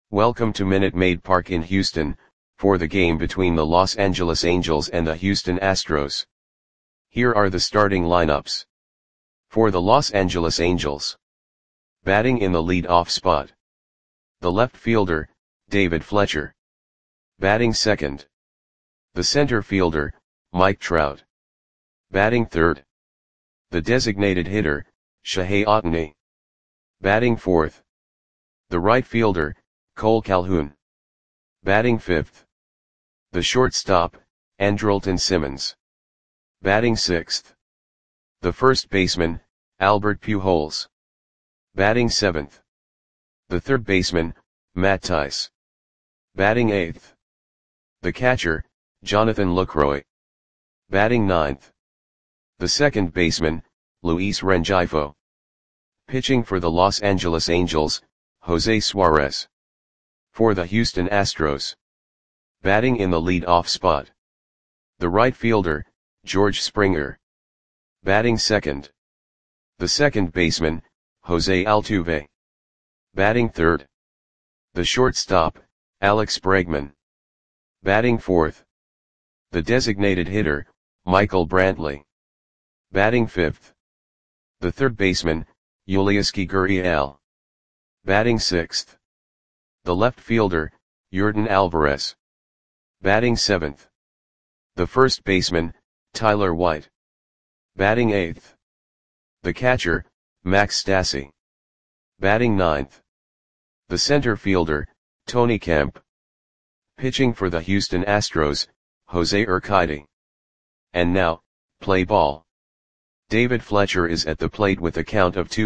Welcome to Minute Maid Park in Houston, for the game between the Los Angeles Angels and the Houston Astros. Here are the starting lineups. For the Los Angeles Angels. Batting in the lead-off spot. The left fielder, David Fletcher. Batting second. The center fielder, Mike Trout. Batting third. The designated hitter, Shohei Ohtani. Batting fourth. The right fielder, Cole Calhoun. Batting fifth. The shortstop, Andrelton Simmons. Batting sixth. The first baseman, Albert Pujols. Batting seventh. The third baseman, Matt Thaiss. Batting eighth. The catcher, Jonathan Lucroy. Batting ninth. The second baseman, Luis Rengifo. Pitching for the Los Angeles Angels, Jose Suarez. For the Houston Astros. Batting in the lead-off spot. The right fielder, George Springer. Batting second. The second baseman, Jose Altuve. Batting third. The shortstop, Alex Bregman. Batting fourth. The designated hitter, Michael Brantley. Batting fifth. The third baseman, Yulieski Gurriel. Batting sixth. The left fielder, Yordan Alvarez. Batting seventh. The first baseman, Tyler White. Batting eighth. The catcher, Max Stassi. Batting ninth. The center fielder, Tony Kemp. Pitching for the Houston Astros, Jose Urquidy. And now, play ball. David Fletcher is at the plate with a count of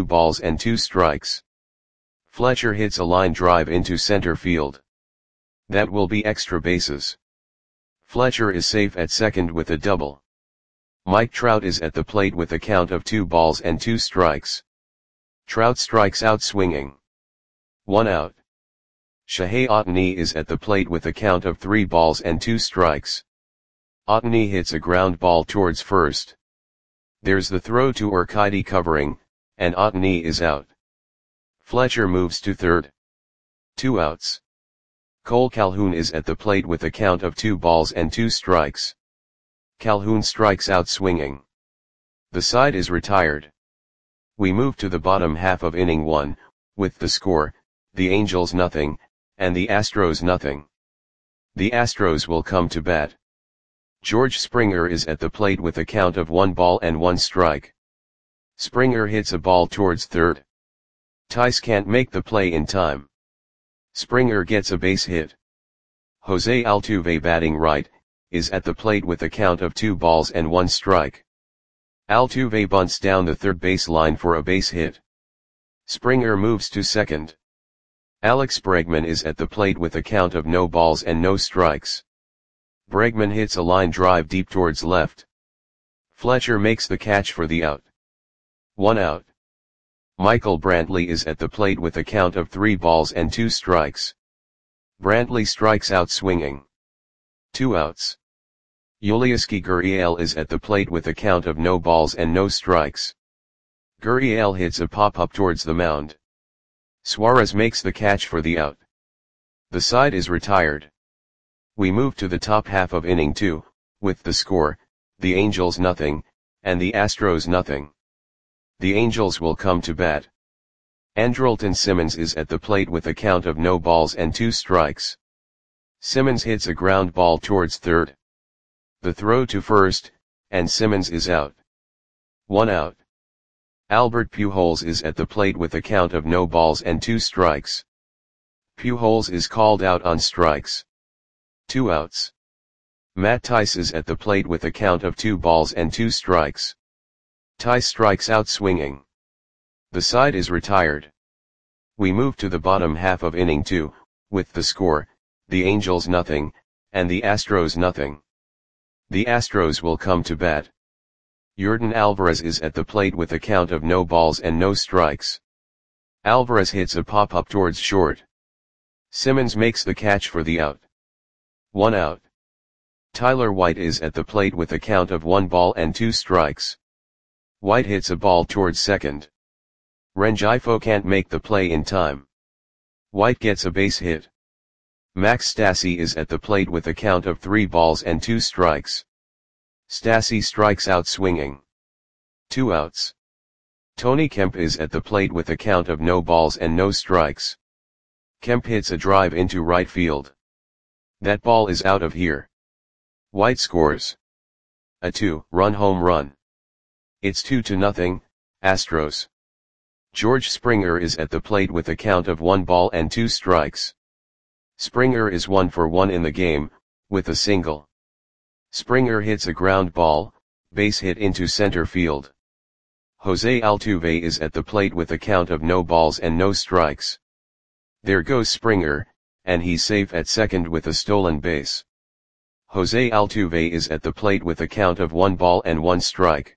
2-2 Fletcher hits a line drive into center field. That will be extra bases. Fletcher is safe at second with a double. Mike Trout is at the plate with a count of 2-2. Trout strikes out swinging. 1 out. Shohei Ohtani is at the plate with a count of 3-2. Ohtani hits a ground ball towards first. There's the throw to Urquidy covering, and Ohtani is out. Fletcher moves to third. 2 outs. Cole Calhoun is at the plate with a count of 2-2. Calhoun strikes out swinging. The side is retired. We move to the bottom half of inning 1, with the score, the Angels nothing, and the Astros nothing. The Astros will come to bat. George Springer is at the plate with a count of 1-1. Springer hits a ball towards third. Thaiss can't make the play in time. Springer gets a base hit. Jose Altuve, batting right, is at the plate with a count of 2-1. Altuve bunts down the third base line for a base hit. Springer moves to second. Alex Bregman is at the plate with a count of no balls and no strikes. Bregman hits a line drive deep towards left. Fletcher makes the catch for the out. 1 out. Michael Brantley is at the plate with a count of 3-2. Brantley strikes out swinging. 2 outs. Yulieski Gurriel is at the plate with a count of no balls and no strikes. Gurriel hits a pop-up towards the mound. Suarez makes the catch for the out. The side is retired. We move to the top half of inning 2, with the score, the Angels nothing, and the Astros nothing. The Angels will come to bat. Andrelton Simmons is at the plate with a count of no balls and 2 strikes. Simmons hits a ground ball towards third. The throw to first, and Simmons is out. 1 out. Albert Pujols is at the plate with a count of no balls and 2 strikes. Pujols is called out on strikes. 2 outs. Matt Thaiss is at the plate with a count of 2-2. Thaiss strikes out swinging. The side is retired. We move to the bottom half of inning 2, with the score, the Angels nothing, and the Astros nothing. The Astros will come to bat. Yordan Alvarez is at the plate with a count of no balls and no strikes. Alvarez hits a pop-up towards short. Simmons makes the catch for the out. 1 out. Tyler White is at the plate with a count of 1-2. White hits a ball towards second. Rengifo can't make the play in time. White gets a base hit. Max Stassi is at the plate with a count of 3 balls and 2 strikes. Stassi strikes out swinging. 2 outs. Tony Kemp is at the plate with a count of no balls and no strikes. Kemp hits a drive into right field. That ball is out of here. White scores a 2-run home run. It's 2-0, Astros. George Springer is at the plate with a count of 1 ball and 2 strikes. Springer is 1 for 1 in the game, with a single. Springer hits a ground ball, base hit into center field. Jose Altuve is at the plate with a count of no balls and no strikes. There goes Springer, and he's safe at second with a stolen base. Jose Altuve is at the plate with a count of 1 ball and 1 strike.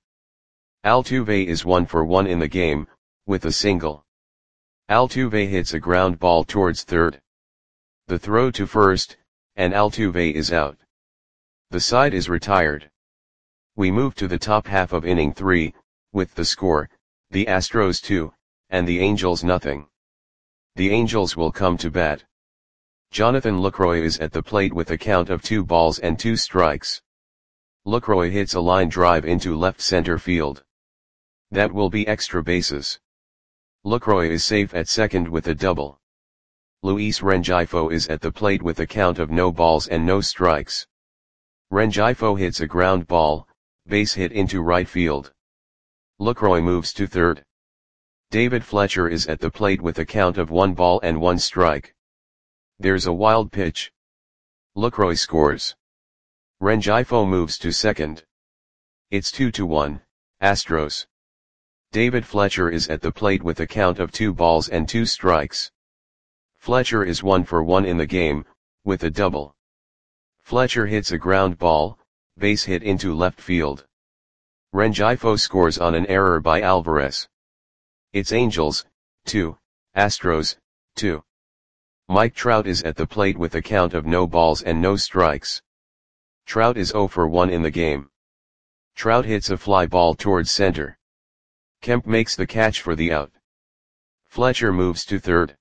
Altuve is 1 for 1 in the game, with a single. Altuve hits a ground ball towards third. The throw to first, and Altuve is out. The side is retired. We move to the top half of inning 3, with the score, the Astros 2, and the Angels nothing. The Angels will come to bat. Jonathan Lucroy is at the plate with a count of 2 balls and 2 strikes. Lucroy hits a line drive into left center field. That will be extra bases. Lucroy is safe at second with a double. Luis Rengifo is at the plate with a count of no balls and no strikes. Rengifo hits a ground ball, base hit into right field. Lucroy moves to third. David Fletcher is at the plate with a count of 1 ball and 1 strike. There's a wild pitch. Lucroy scores. Rengifo moves to second. It's 2-1, Astros. David Fletcher is at the plate with a count of 2 balls and 2 strikes. Fletcher is 1 for 1 in the game, with a double. Fletcher hits a ground ball, base hit into left field. Rengifo scores on an error by Alvarez. It's Angels, 2, Astros, 2. Mike Trout is at the plate with a count of no balls and no strikes. Trout is 0 for 1 in the game. Trout hits a fly ball towards center. Kemp makes the catch for the out. Fletcher moves to third.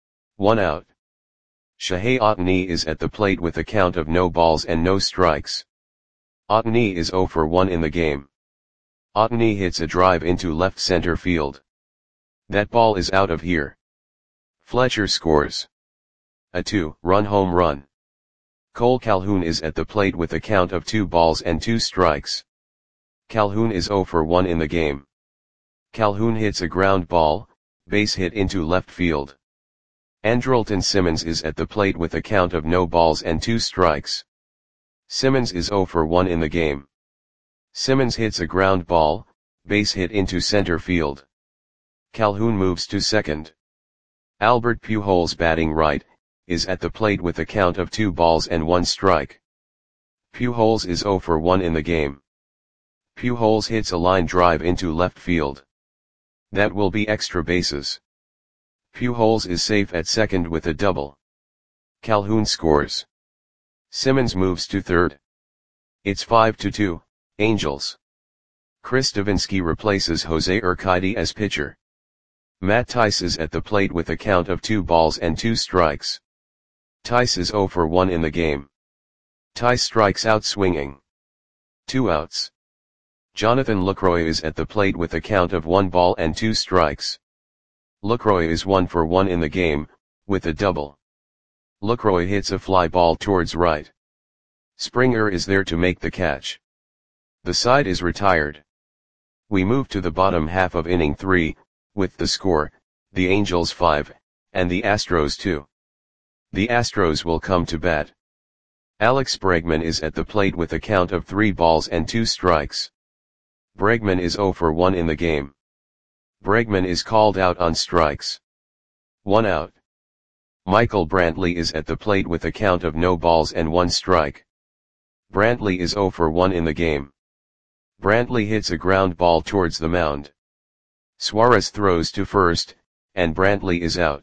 1 out. Shohei Ohtani is at the plate with a count of no balls and no strikes. Ohtani is 0 for 1 in the game. Ohtani hits a drive into left center field. That ball is out of here. Fletcher scores a 2-run home run. Cole Calhoun is at the plate with a count of 2 balls and 2 strikes. Calhoun is 0 for 1 in the game. Calhoun hits a ground ball, base hit into left field. Andrelton Simmons is at the plate with a count of no balls and 2 strikes. Simmons is 0 for 1 in the game. Simmons hits a ground ball, base hit into center field. Calhoun moves to second. Albert Pujols, batting right, is at the plate with a count of 2 balls and 1 strike. Pujols is 0 for 1 in the game. Pujols hits a line drive into left field. That will be extra bases. Pujols is safe at second with a double. Calhoun scores. Simmons moves to third. It's 5-2, Angels. Chris Davinsky replaces Jose Urquidy as pitcher. Matt Thaiss is at the plate with a count of 2 balls and 2 strikes. Thaiss is 0 for 1 in the game. Thaiss strikes out swinging. 2 outs. Jonathan Lucroy is at the plate with a count of 1 ball and 2 strikes. Lucroy is 1 for 1 in the game, with a double. Lucroy hits a fly ball towards right. Springer is there to make the catch. The side is retired. We move to the bottom half of inning 3, with the score, the Angels 5, and the Astros 2. The Astros will come to bat. Alex Bregman is at the plate with a count of 3 balls and 2 strikes. Bregman is 0 for 1 in the game. Bregman is called out on strikes. 1 out. Michael Brantley is at the plate with a count of no balls and 1 strike. Brantley is 0 for 1 in the game. Brantley hits a ground ball towards the mound. Suarez throws to first, and Brantley is out.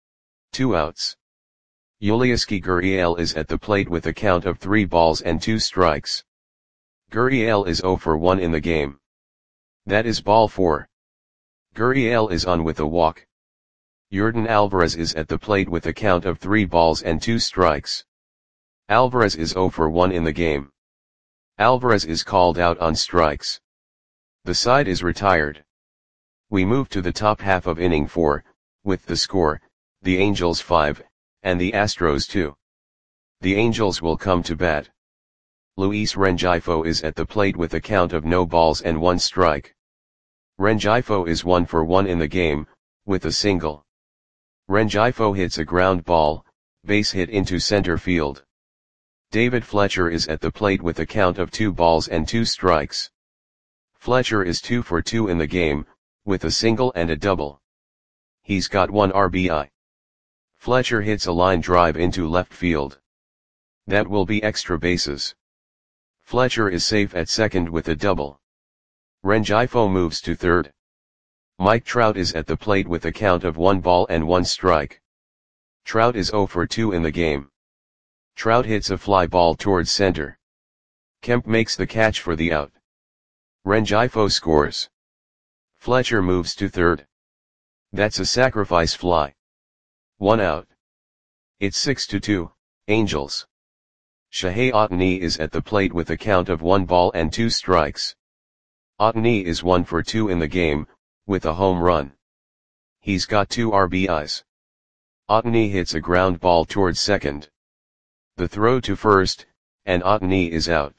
2 outs. Yulieski Gurriel is at the plate with a count of 3 balls and 2 strikes. Gurriel is 0 for 1 in the game. That is ball 4. Gurriel is on with a walk. Yordan Alvarez is at the plate with a count of 3 balls and 2 strikes. Alvarez is 0 for 1 in the game. Alvarez is called out on strikes. The side is retired. We move to the top half of inning 4, with the score, the Angels 5, and the Astros 2. The Angels will come to bat. Luis Rengifo is at the plate with a count of no balls and 1 strike. Rengifo is 1 for 1 in the game, with a single. Rengifo hits a ground ball, base hit into center field. David Fletcher is at the plate with a count of 2 balls and 2 strikes. Fletcher is 2 for 2 in the game, with a single and a double. He's got 1 RBI. Fletcher hits a line drive into left field. That will be extra bases. Fletcher is safe at second with a double. Rengifo moves to third. Mike Trout is at the plate with a count of 1 ball and 1 strike. Trout is 0 for 2 in the game. Trout hits a fly ball towards center. Kemp makes the catch for the out. Rengifo scores. Fletcher moves to third. That's a sacrifice fly. 1 out. It's 6-2, Angels. Shohei Ohtani is at the plate with a count of 1 ball and 2 strikes. Ohtani is 1 for 2 in the game, with a home run. He's got 2 RBIs. Ohtani hits a ground ball towards second. The throw to first, and Ohtani is out.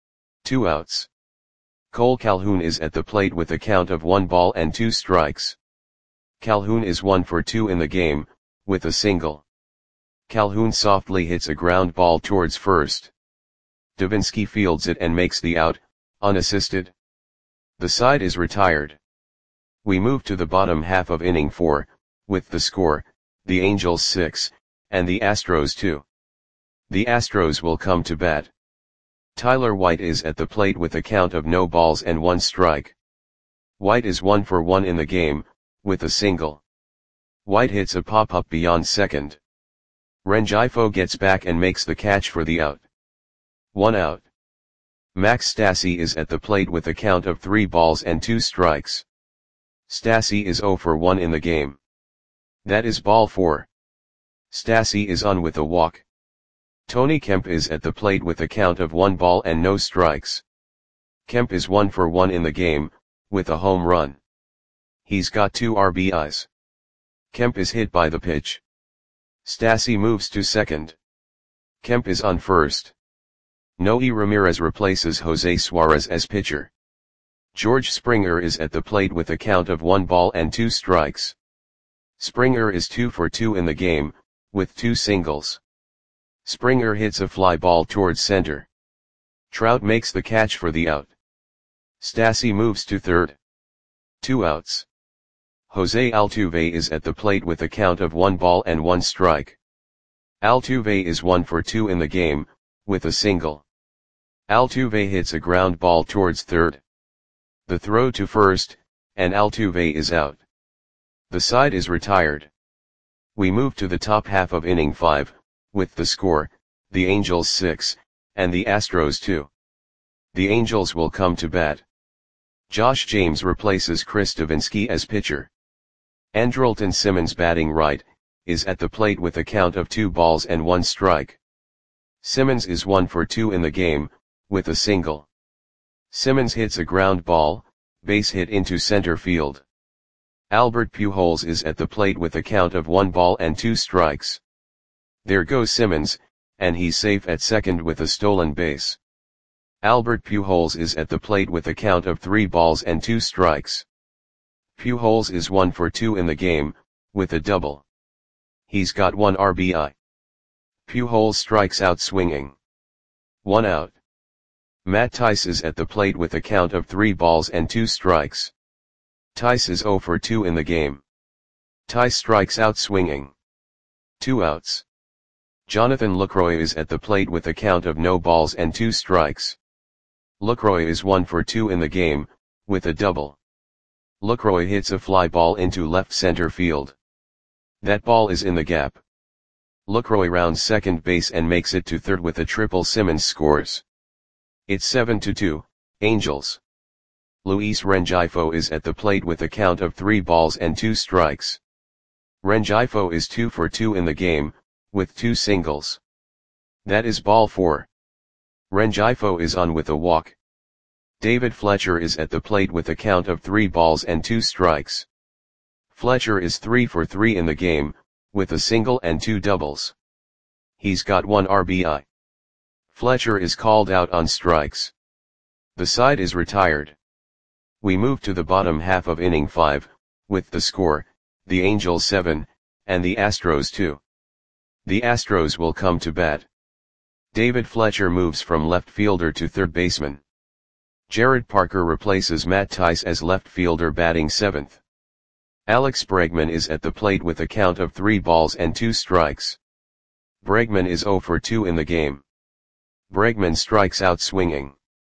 2 outs. Cole Calhoun is at the plate with a count of 1 ball and 2 strikes. Calhoun is 1 for 2 in the game, with a single. Calhoun softly hits a ground ball towards first. Devenski fields it and makes the out, unassisted. The side is retired. We move to the bottom half of inning 4, with the score, the Angels 6, and the Astros 2. The Astros will come to bat. Tyler White is at the plate with a count of no balls and 1 strike. White is 1 for 1 in the game, with a single. White hits a pop-up beyond second. Rengifo gets back and makes the catch for the out. 1 out. Max Stassi is at the plate with a count of 3 balls and 2 strikes. Stassi is 0 for 1 in the game. That is ball 4. Stassi is on with a walk. Tony Kemp is at the plate with a count of 1 ball and no strikes. Kemp is 1 for 1 in the game, with a home run. He's got 2 RBIs. Kemp is hit by the pitch. Stassi moves to second. Kemp is on first. Noe Ramirez replaces Jose Suarez as pitcher. George Springer is at the plate with a count of 1 ball and 2 strikes. Springer is 2 for 2 in the game, with 2 singles. Springer hits a fly ball towards center. Trout makes the catch for the out. Stassi moves to third. 2 outs. Jose Altuve is at the plate with a count of 1 ball and 1 strike. Altuve is 1 for 2 in the game, with a single. Altuve hits a ground ball towards third. The throw to first, and Altuve is out. The side is retired. We move to the top half of inning 5, with the score, the Angels 6, and the Astros 2. The Angels will come to bat. Josh James replaces Chris Devenski as pitcher. Andrelton Simmons, batting right, is at the plate with a count of 2 balls and 1 strike. Simmons is 1 for 2 in the game, with a single. Simmons hits a ground ball, base hit into center field. Albert Pujols is at the plate with a count of 1 ball and 2 strikes. There goes Simmons, and he's safe at second with a stolen base. Albert Pujols is at the plate with a count of 3 balls and 2 strikes. Pujols is 1 for 2 in the game, with a double. He's got 1 RBI. Pujols strikes out swinging. 1 out. Matt Thaiss is at the plate with a count of 3 balls and 2 strikes. Thaiss is 0 for 2 in the game. Thaiss strikes out swinging. 2 outs. Jonathan Lucroy is at the plate with a count of no balls and 2 strikes. Lucroy is 1 for 2 in the game, with a double. Lucroy hits a fly ball into left center field. That ball is in the gap. Lucroy rounds second base and makes it to third with a triple. Simmons scores. It's 7-2, Angels. Luis Rengifo is at the plate with a count of 3 balls and 2 strikes. Rengifo is 2 for 2 in the game, with 2 singles. That is ball 4. Rengifo is on with a walk. David Fletcher is at the plate with a count of 3 balls and 2 strikes. Fletcher is 3 for 3 in the game, with a single and 2 doubles. He's got 1 RBI. Fletcher is called out on strikes. The side is retired. We move to the bottom half of inning 5, with the score, the Angels 7, and the Astros 2. The Astros will come to bat. David Fletcher moves from left fielder to third baseman. Jared Parker replaces Matt Thaiss as left fielder batting 7th. Alex Bregman is at the plate with a count of 3 balls and 2 strikes. Bregman is 0 for 2 in the game. Bregman strikes out swinging.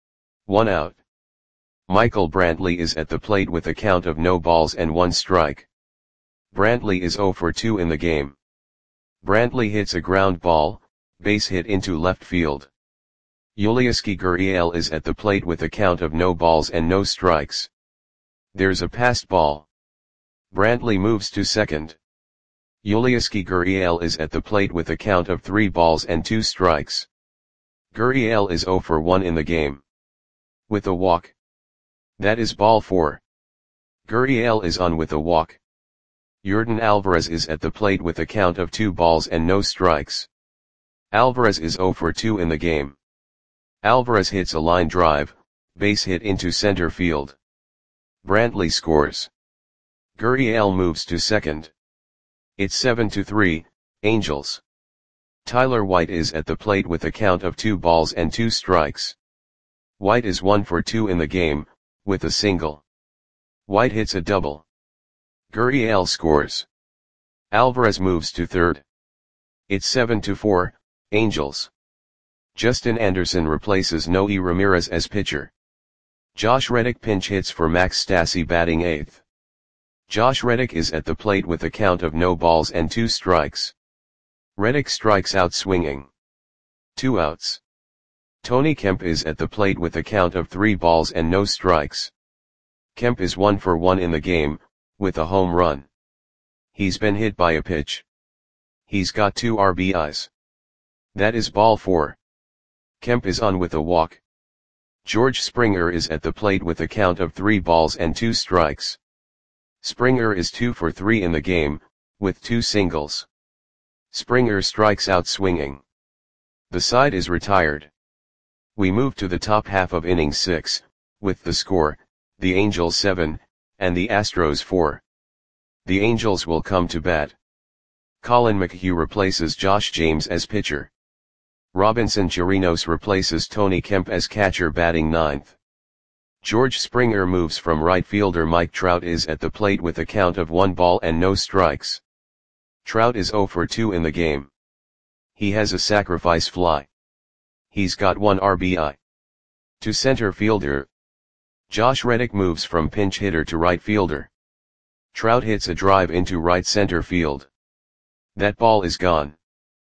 1 out. Michael Brantley is at the plate with a count of no balls and 1 strike. Brantley is 0 for 2 in the game. Brantley hits a ground ball, base hit into left field. Yulieski Gurriel is at the plate with a count of no balls and no strikes. There's a passed ball. Brantley moves to second. Yulieski Gurriel is at the plate with a count of 3 balls and 2 strikes. Gurriel is 0 for 1 in the game. With a walk. That is ball 4. Gurriel is on with a walk. Yordan Alvarez is at the plate with a count of 2 balls and no strikes. Alvarez is 0 for 2 in the game. Alvarez hits a line drive, base hit into center field. Brantley scores. Gurriel moves to second. It's 7-3, Angels. Tyler White is at the plate with a count of 2 balls and 2 strikes. White is 1 for 2 in the game, with a single. White hits a double. Gurriel scores. Alvarez moves to third. It's 7-4, Angels. Justin Anderson replaces Noe Ramirez as pitcher. Josh Reddick pinch hits for Max Stassi batting 8th. Josh Reddick is at the plate with a count of no balls and 2 strikes. Reddick strikes out swinging. 2 outs. Tony Kemp is at the plate with a count of 3 balls and no strikes. Kemp is 1 for 1 in the game, with a home run. He's been hit by a pitch. He's got 2 RBIs. That is ball 4. Kemp is on with a walk. George Springer is at the plate with a count of 3 balls and 2 strikes. Springer is 2 for 3 in the game, with 2 singles. Springer strikes out swinging. The side is retired. We move to the top half of inning 6, with the score, the Angels 7, and the Astros 4. The Angels will come to bat. Colin McHugh replaces Josh James as pitcher. Robinson Chirinos replaces Tony Kemp as catcher batting 9th. George Springer moves from right fielder. Mike Trout is at the plate with a count of 1 ball and no strikes. Trout is 0 for 2 in the game. He has a sacrifice fly. He's got 1 RBI. To center fielder. Josh Reddick moves from pinch hitter to right fielder. Trout hits a drive into right center field. That ball is gone.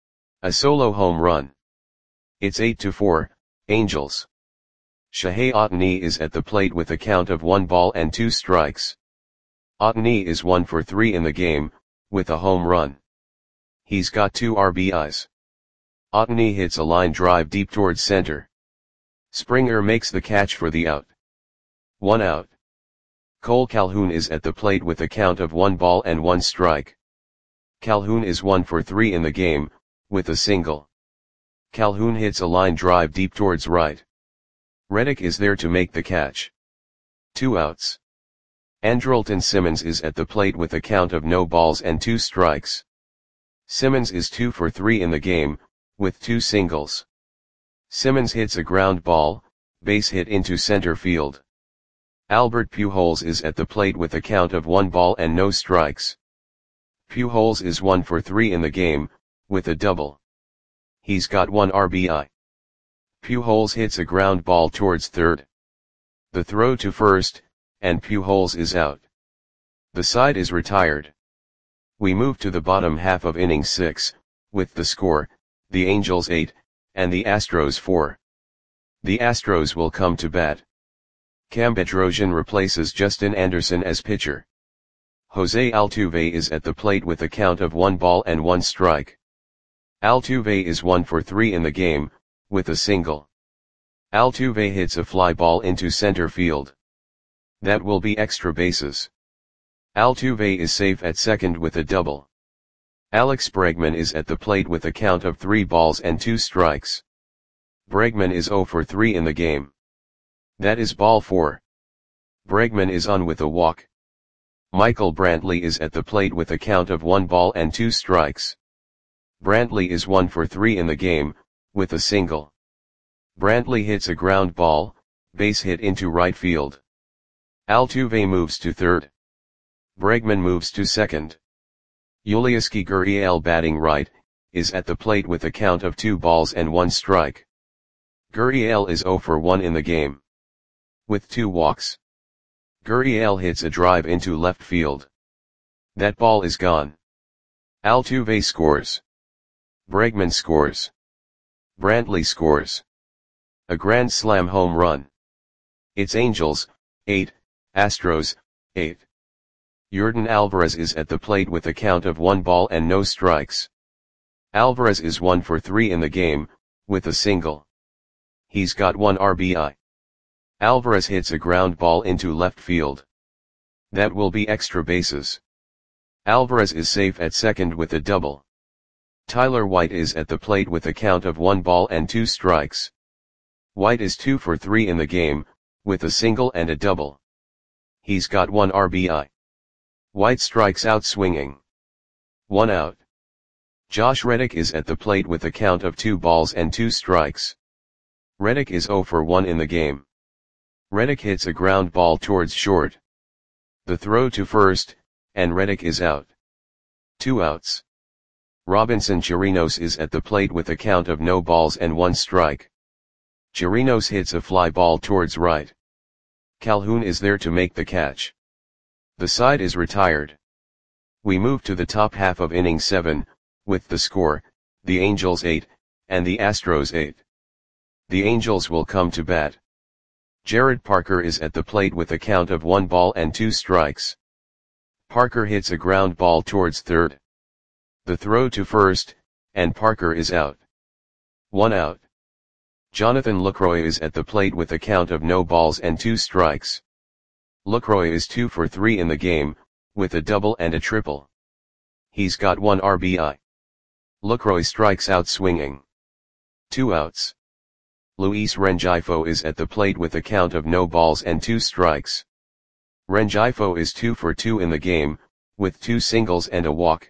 A solo home run. It's 8-4, Angels. Shohei Ohtani is at the plate with a count of 1 ball and 2 strikes. Ohtani is 1 for 3 in the game, with a home run. He's got 2 RBIs. Ohtani hits a line drive deep towards center. Springer makes the catch for the out. 1 out. Cole Calhoun is at the plate with a count of 1 ball and 1 strike. Calhoun is 1 for 3 in the game, with a single. Calhoun hits a line drive deep towards right. Reddick is there to make the catch. 2 outs. Andrelton Simmons is at the plate with a count of no balls and 2 strikes. Simmons is 2 for 3 in the game, with 2 singles. Simmons hits a ground ball, base hit into center field. Albert Pujols is at the plate with a count of 1 ball and no strikes. Pujols is 1 for 3 in the game, with a double. He's got 1 RBI. Pujols hits a ground ball towards third. The throw to first, and Pujols is out. The side is retired. We move to the bottom half of inning 6, with the score, the Angels 8, and the Astros 4. The Astros will come to bat. Cam Bedrosian replaces Justin Anderson as pitcher. Jose Altuve is at the plate with a count of 1 ball and 1 strike. Altuve is 1 for 3 in the game, with a single. Altuve hits a fly ball into center field. That will be extra bases. Altuve is safe at second with a double. Alex Bregman is at the plate with a count of 3 balls and 2 strikes. Bregman is 0 for 3 in the game. That is ball 4. Bregman is on with a walk. Michael Brantley is at the plate with a count of 1 ball and 2 strikes. Brantley is 1 for 3 in the game, with a single. Brantley hits a ground ball, base hit into right field. Altuve moves to third. Bregman moves to second. Yulieski Gurriel, batting right, is at the plate with a count of 2 balls and 1 strike. Gurriel is 0 for 1 in the game. With 2 walks. Gurriel hits a drive into left field. That ball is gone. Altuve scores. Bregman scores. Brantley scores. A grand slam home run. It's Angels, 8, Astros, 8. Yordan Alvarez is at the plate with a count of 1 ball and no strikes. Alvarez is 1 for 3 in the game, with a single. He's got 1 RBI. Alvarez hits a ground ball into left field. That will be extra bases. Alvarez is safe at second with a double. Tyler White is at the plate with a count of 1 ball and 2 strikes. White is 2 for 3 in the game, with a single and a double. He's got 1 RBI. White strikes out swinging. 1 out. Josh Reddick is at the plate with a count of 2 balls and 2 strikes. Reddick is 0 for 1 in the game. Reddick hits a ground ball towards short. The throw to first, and Reddick is out. 2 outs. Robinson Chirinos is at the plate with a count of no balls and 1 strike. Chirinos hits a fly ball towards right. Calhoun is there to make the catch. The side is retired. We move to the top half of inning 7, with the score, the Angels 8, and the Astros 8. The Angels will come to bat. Jared Parker is at the plate with a count of 1 ball and 2 strikes. Parker hits a ground ball towards third. The throw to first, and Parker is out. 1 out. Jonathan Lucroy is at the plate with a count of no balls and 2 strikes. Lucroy is 2 for 3 in the game, with a double and a triple. He's got 1 RBI. Lucroy strikes out swinging. 2 outs. Luis Rengifo is at the plate with a count of no balls and 2 strikes. Rengifo is 2 for 2 in the game, with 2 singles and a walk.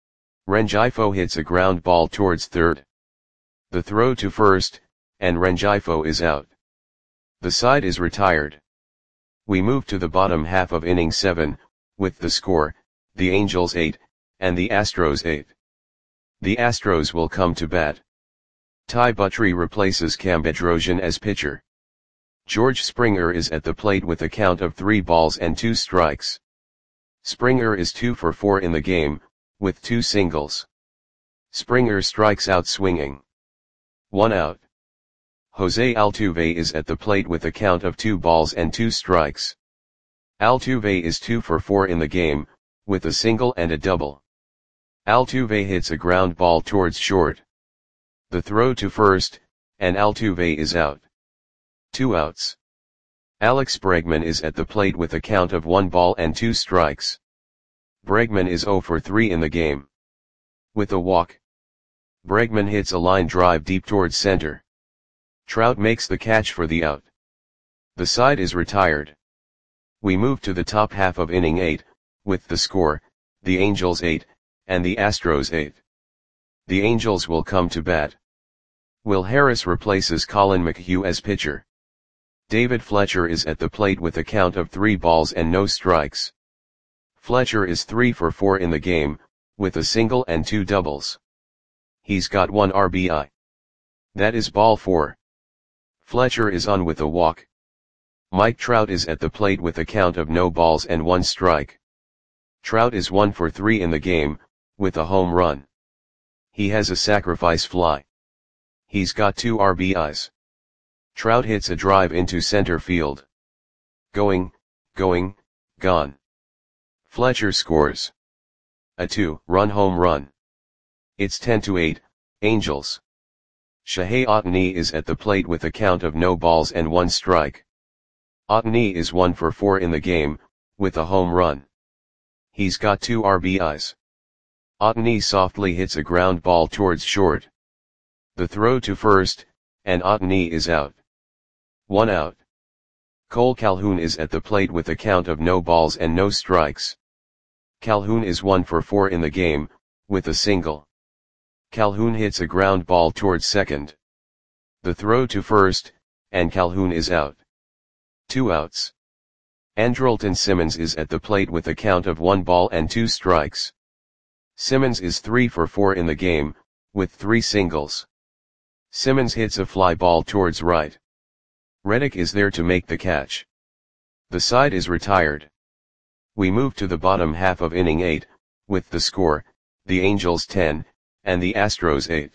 Rengifo hits a ground ball towards third. The throw to first, and Rengifo is out. The side is retired. We move to the bottom half of inning 7, with the score, the Angels 8, and the Astros 8. The Astros will come to bat. Ty Buttrey replaces Cam Bedrosian as pitcher. George Springer is at the plate with a count of 3 balls and 2 strikes. Springer is 2 for 4 in the game, with 2 singles. Springer strikes out swinging. 1 out. Jose Altuve is at the plate with a count of 2 balls and 2 strikes. Altuve is 2 for 4 in the game, with a single and a double. Altuve hits a ground ball towards short. The throw to first, and Altuve is out. 2 outs. Alex Bregman is at the plate with a count of 1 ball and 2 strikes. Bregman is 0 for 3 in the game. With a walk. Bregman hits a line drive deep towards center. Trout makes the catch for the out. The side is retired. We move to the top half of inning 8, with the score, the Angels 8, and the Astros 8. The Angels will come to bat. Will Harris replaces Colin McHugh as pitcher. David Fletcher is at the plate with a count of 3 balls and no strikes. Fletcher is 3 for 4 in the game, with a single and 2 doubles. He's got 1 RBI. That is ball 4. Fletcher is on with a walk. Mike Trout is at the plate with a count of no balls and 1 strike. Trout is 1 for 3 in the game, with a home run. He has a sacrifice fly. He's got 2 RBIs. Trout hits a drive into center field. Going, gone. Fletcher scores a 2-run home run. It's 10-8, Angels. Shohei Ohtani is at the plate with a count of no balls and 1 strike. Ohtani is 1 for 4 in the game, with a home run. He's got 2 RBIs. Ohtani softly hits a ground ball towards short. The throw to first, and Ohtani is out. 1 out. Cole Calhoun is at the plate with a count of no balls and no strikes. Calhoun is 1 for 4 in the game, with a single. Calhoun hits a ground ball towards second. The throw to first, and Calhoun is out. 2 outs. Andrelton Simmons is at the plate with a count of 1 ball and 2 strikes. Simmons is 3 for 4 in the game, with 3 singles. Simmons hits a fly ball towards right. Reddick is there to make the catch. The side is retired. We move to the bottom half of inning 8, with the score, the Angels 10, and the Astros 8.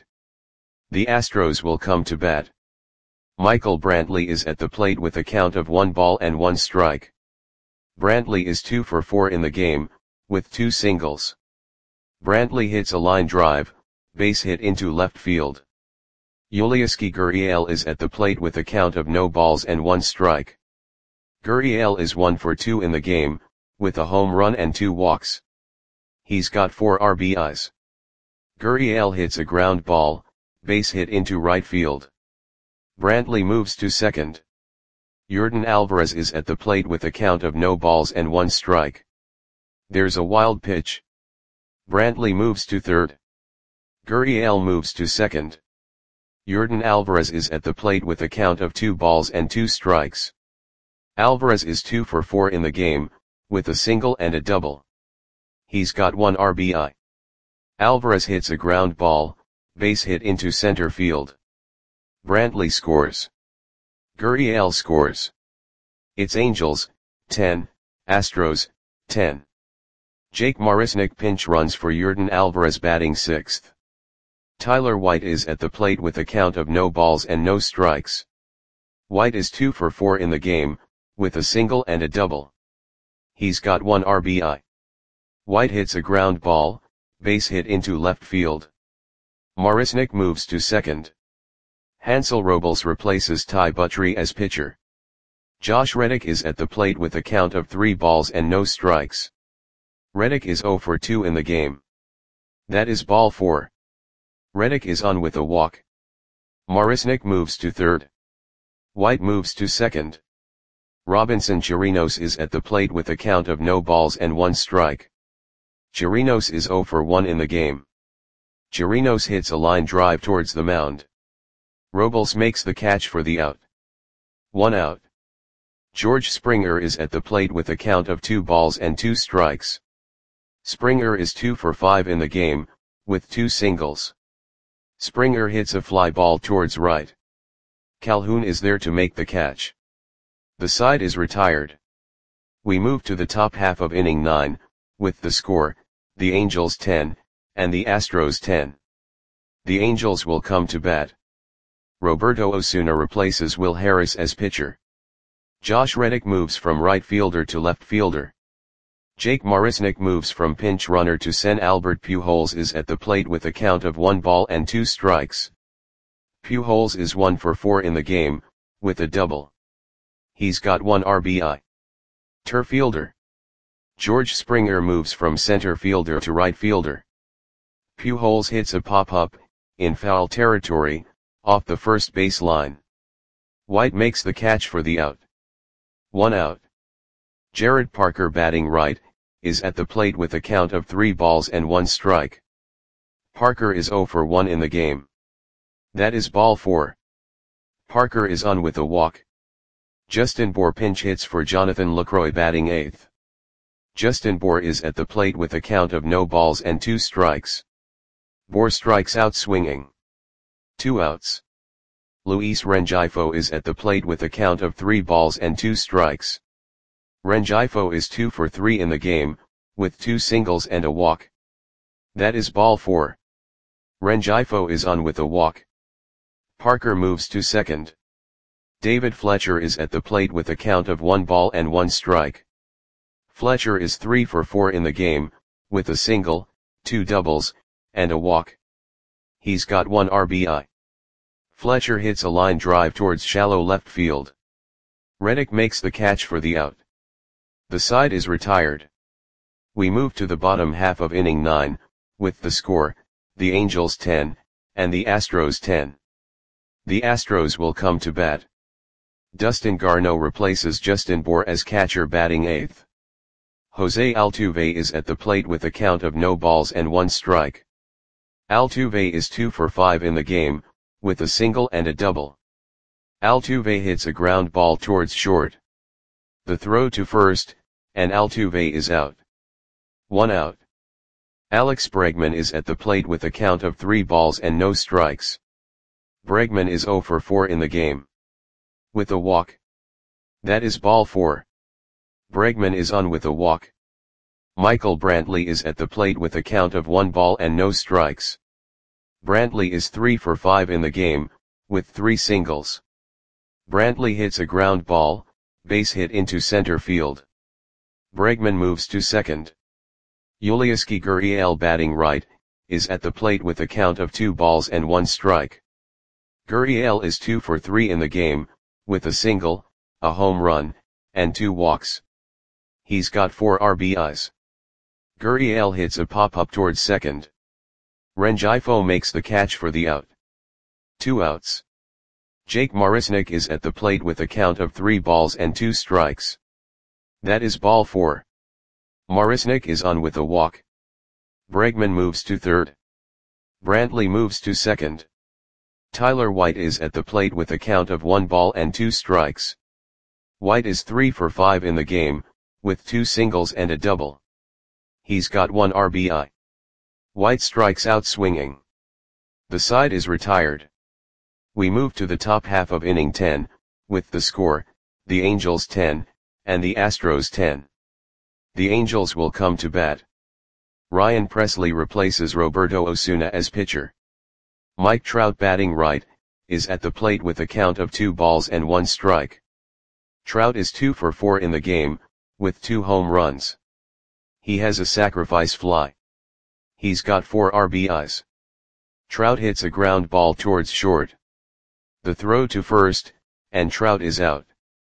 The Astros will come to bat. Michael Brantley is at the plate with a count of 1 ball and 1 strike. Brantley is 2 for 4 in the game, with 2 singles. Brantley hits a line drive, base hit into left field. Yulieski Gurriel is at the plate with a count of no balls and 1 strike. Gurriel is 1 for 2 in the game, with a home run and 2 walks. He's got 4 RBIs. Gurriel hits a ground ball, base hit into right field. Brantley moves to second. Yordan Alvarez is at the plate with a count of no balls and 1 strike. There's a wild pitch. Brantley moves to third. Gurriel moves to second. Yordan Alvarez is at the plate with a count of 2 balls and 2 strikes. Alvarez is 2 for 4 in the game, with a single and a double. He's got 1 RBI. Alvarez hits a ground ball, base hit into center field. Brantley scores. Gurriel scores. It's Angels, 10, Astros, 10. Jake Marisnick pinch runs for Yordan Alvarez batting 6th. Tyler White is at the plate with a count of no balls and no strikes. White is 2 for 4 in the game, with a single and a double. He's got 1 RBI. White hits a ground ball, base hit into left field. Marisnick moves to second. Hansel Robles replaces Ty Buttrey as pitcher. Josh Reddick is at the plate with a count of 3 balls and no strikes. Reddick is 0 for 2 in the game. That is ball 4. Reddick is on with a walk. Marisnick moves to third. White moves to second. Robinson Chirinos is at the plate with a count of no balls and 1 strike. Chirinos is 0 for 1 in the game. Chirinos hits a line drive towards the mound. Robles makes the catch for the out. 1 out. George Springer is at the plate with a count of 2 balls and 2 strikes. Springer is 2 for 5 in the game, with 2 singles. Springer hits a fly ball towards right. Calhoun is there to make the catch. The side is retired. We move to the top half of inning 9, with the score, the Angels 10, and the Astros 10. The Angels will come to bat. Roberto Osuna replaces Will Harris as pitcher. Josh Reddick moves from right fielder to left fielder. Jake Marisnick moves from pinch runner to center. Albert Pujols is at the plate with a count of 1 ball and 2 strikes. Pujols is 1 for 4 in the game, with a double. He's got 1 RBI. Turf fielder. George Springer moves from center fielder to right fielder. Pujols hits a pop-up, in foul territory, off the first base line. White makes the catch for the out. 1 out. Jared Parker batting right, is at the plate with a count of 3 balls and 1 strike. Parker is 0 for 1 in the game. That is ball 4. Parker is on with a walk. Justin Bour pinch hits for Jonathan Lucroy batting 8th. Justin Bour is at the plate with a count of no balls and 2 strikes. Bour strikes out swinging. 2 outs. Luis Rengifo is at the plate with a count of 3 balls and 2 strikes. Rengifo is 2 for 3 in the game, with 2 singles and a walk. That is ball 4. Rengifo is on with a walk. Parker moves to second. David Fletcher is at the plate with a count of 1 ball and 1 strike. Fletcher is 3 for 4 in the game, with a single, 2 doubles, and a walk. He's got 1 RBI. Fletcher hits a line drive towards shallow left field. Reddick makes the catch for the out. The side is retired. We move to the bottom half of inning 9, with the score, the Angels 10, and the Astros 10. The Astros will come to bat. Dustin Garneau replaces Justin Bour as catcher, batting 8th. Jose Altuve is at the plate with a count of no balls and 1 strike. Altuve is 2 for 5 in the game, with a single and a double. Altuve hits a ground ball towards short. The throw to first, and Altuve is out. 1 out. Alex Bregman is at the plate with a count of 3 balls and no strikes. Bregman is 0 for 4 in the game. With a walk. That is ball 4. Bregman is on with a walk. Michael Brantley is at the plate with a count of 1 ball and no strikes. Brantley is 3 for 5 in the game, with 3 singles. Brantley hits a ground ball, base hit into center field. Bregman moves to second. Yulieski Gurriel, batting right, is at the plate with a count of 2 balls and 1 strike. Gurriel is 2 for 3 in the game, with a single, a home run, and 2 walks. He's got 4 RBIs. Gurriel hits a pop-up towards second. Rengifo makes the catch for the out. 2 outs. Jake Marisnick is at the plate with a count of 3 balls and 2 strikes. That is ball 4. Marisnick is on with a walk. Bregman moves to third. Brantley moves to second. Tyler White is at the plate with a count of 1 ball and 2 strikes. White is 3 for 5 in the game, with 2 singles and a double. He's got 1 RBI. White strikes out swinging. The side is retired. We move to the top half of inning 10, with the score, the Angels 10, and the Astros 10. The Angels will come to bat. Ryan Presley replaces Roberto Osuna as pitcher. Mike Trout, batting right, is at the plate with a count of 2 balls and 1 strike. Trout is 2 for 4 in the game, with 2 home runs. He has a sacrifice fly. He's got 4 RBIs. Trout hits a ground ball towards short. The throw to first, and Trout is out.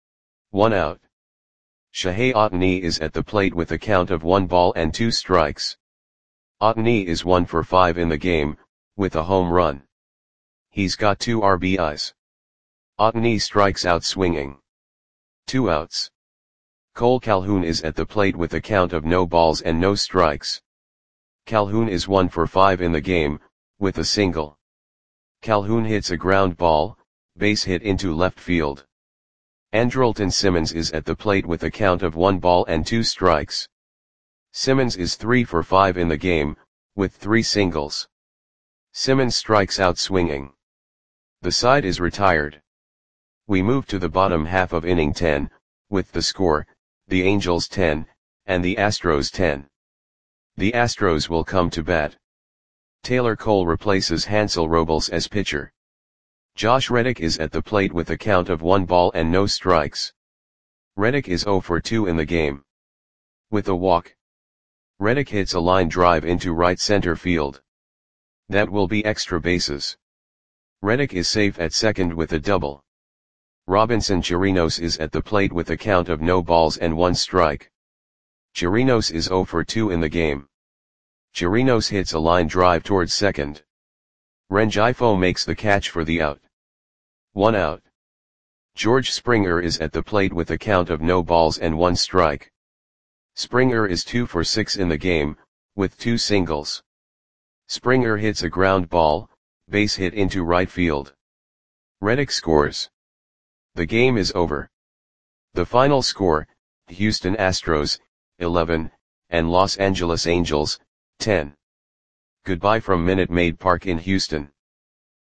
1 out. Shohei Ohtani is at the plate with a count of 1 ball and 2 strikes. Ohtani is 1 for 5 in the game, with a home run. He's got 2 RBIs. Ohtani strikes out swinging. 2 outs. Cole Calhoun is at the plate with a count of no balls and no strikes. Calhoun is 1 for 5 in the game, with a single. Calhoun hits a ground ball, base hit into left field. Andrelton Simmons is at the plate with a count of 1 ball and 2 strikes. Simmons is 3 for 5 in the game, with 3 singles. Simmons strikes out swinging. The side is retired. We move to the bottom half of inning 10, with the score, the Angels 10, and the Astros 10. The Astros will come to bat. Taylor Cole replaces Hansel Robles as pitcher. Josh Reddick is at the plate with a count of 1 ball and no strikes. Reddick is 0 for 2 in the game. With a walk. Reddick hits a line drive into right center field. That will be extra bases. Reddick is safe at second with a double. Robinson Chirinos is at the plate with a count of no balls and 1 strike. Chirinos is 0 for 2 in the game. Chirinos hits a line drive towards second. Rengifo makes the catch for the out. 1 out. George Springer is at the plate with a count of no balls and 1 strike. Springer is 2 for 6 in the game, with 2 singles. Springer hits a ground ball, base hit into right field. Reddick scores. The game is over. The final score, Houston Astros, 11, and Los Angeles Angels, 10. Goodbye from Minute Maid Park in Houston.